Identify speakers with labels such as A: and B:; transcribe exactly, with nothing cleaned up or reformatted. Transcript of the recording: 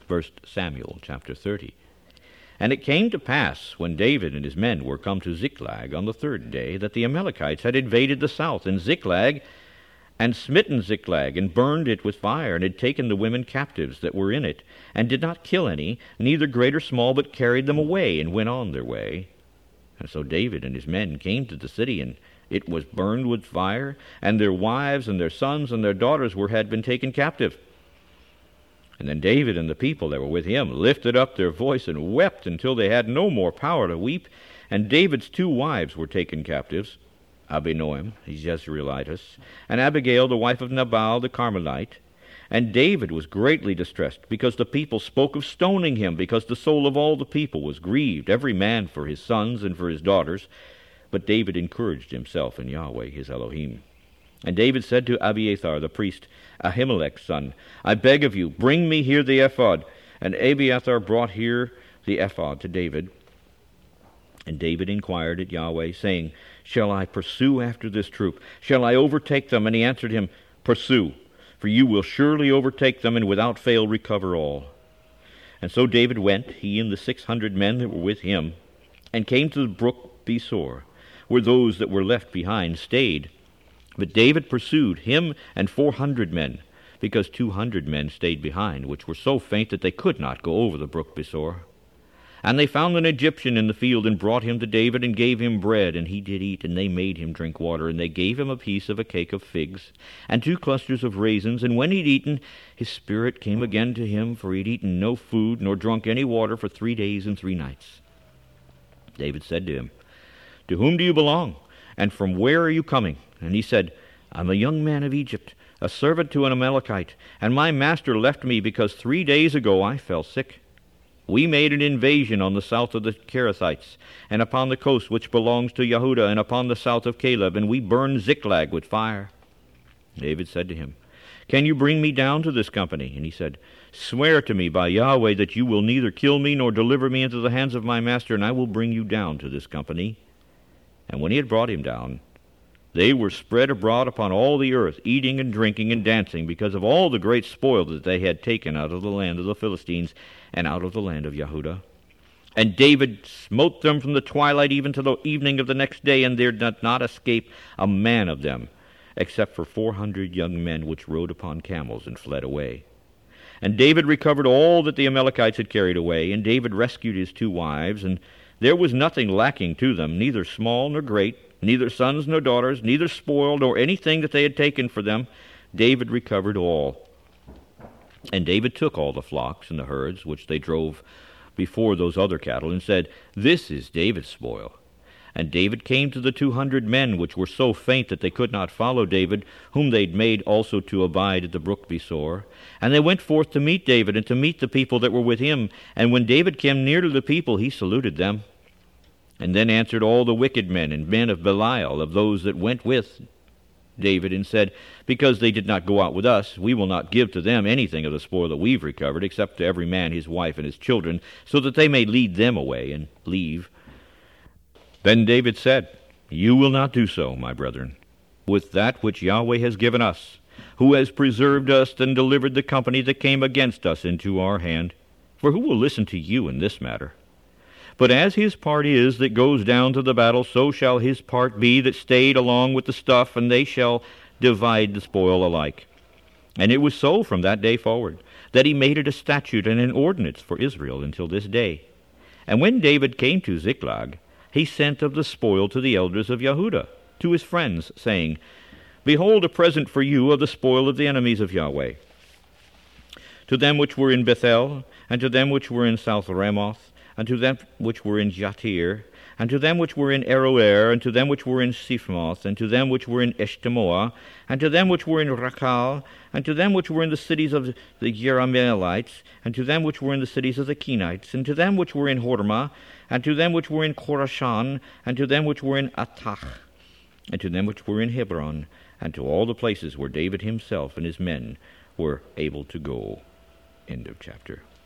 A: First Samuel chapter thirty. And it came to pass, when David and his men were come to Ziklag on the third day, that the Amalekites had invaded the south, and Ziklag, and smitten Ziklag, and burned it with fire, and had taken the women captives that were in it, and did not kill any, neither great or small, but carried them away, and went on their way. And so David and his men came to the city, and it was burned with fire, and their wives and their sons and their daughters were had been taken captive. And then David and the people that were with him lifted up their voice and wept until they had no more power to weep. And David's two wives were taken captives, Abinoam, the Jezreelitess, and Abigail, the wife of Nabal, the Carmelite. And David was greatly distressed, because the people spoke of stoning him, because the soul of all the people was grieved, every man for his sons and for his daughters. But David encouraged himself in Yahweh his Elohim. And David said to Abiathar the priest, Ahimelech's son, I beg of you, bring me here the ephod. And Abiathar brought here the ephod to David. And David inquired at Yahweh, saying, Shall I pursue after this troop? Shall I overtake them? And he answered him, Pursue, for you will surely overtake them, and without fail recover all. And so David went, he and the six hundred men that were with him, and came to the brook Besor, where those that were left behind stayed. But David pursued him and four hundred men, because two hundred men stayed behind, which were so faint that they could not go over the brook Besor. And they found an Egyptian in the field, and brought him to David, and gave him bread, and he did eat, and they made him drink water. And they gave him a piece of a cake of figs, and two clusters of raisins. And when he'd eaten, his spirit came again to him, for he'd eaten no food, nor drunk any water for three days and three nights. David said to him, To whom do you belong, and from where are you coming? And he said, I'm a young man of Egypt, a servant to an Amalekite, and my master left me because three days ago I fell sick. We made an invasion on the south of the Kerethites, and upon the coast which belongs to Yehudah, and upon the south of Caleb, and we burned Ziklag with fire. David said to him, Can you bring me down to this company? And he said, Swear to me by Yahweh that you will neither kill me nor deliver me into the hands of my master, and I will bring you down to this company. And when he had brought him down, they were spread abroad upon all the earth, eating and drinking and dancing, because of all the great spoil that they had taken out of the land of the Philistines and out of the land of Yehudah. And David smote them from the twilight even to the evening of the next day, and there did not escape a man of them, except for four hundred young men which rode upon camels and fled away. And David recovered all that the Amalekites had carried away, and David rescued his two wives, and there was nothing lacking to them, neither small nor great, neither sons nor daughters, neither spoil nor anything that they had taken for them. David recovered all. And David took all the flocks and the herds which they drove before those other cattle, and said, This is David's spoil. And David came to the two hundred men which were so faint that they could not follow David, whom they'd made also to abide at the brook Besor. And they went forth to meet David, and to meet the people that were with him. And when David came near to the people, he saluted them. And then answered all the wicked men and men of Belial, of those that went with David, and said, Because they did not go out with us, we will not give to them anything of the spoil that we've recovered, except to every man his wife and his children, so that they may lead them away and leave. Then David said, You will not do so, my brethren, with that which Yahweh has given us, who has preserved us and delivered the company that came against us into our hand. For who will listen to you in this matter? But as his part is that goes down to the battle, so shall his part be that stayed along with the stuff, and they shall divide the spoil alike. And it was so from that day forward, that he made it a statute and an ordinance for Israel until this day. And when David came to Ziklag, he sent of the spoil to the elders of Yehudah, to his friends, saying, Behold a present for you of the spoil of the enemies of Yahweh. To them which were in Bethel, and to them which were in South Ramoth, and to them which were in Jatir, and to them which were in Aroer, and to them which were in Siphmoth, and to them which were in Eshtemoa, and to them which were in Rakal, and to them which were in the cities of the Jerahmeelites, and to them which were in the cities of the Kenites, and to them which were in Hormah, and to them which were in Korashan, and to them which were in Atach, and to them which were in Hebron, and to all the places where David himself and his men were able to go. End of chapter.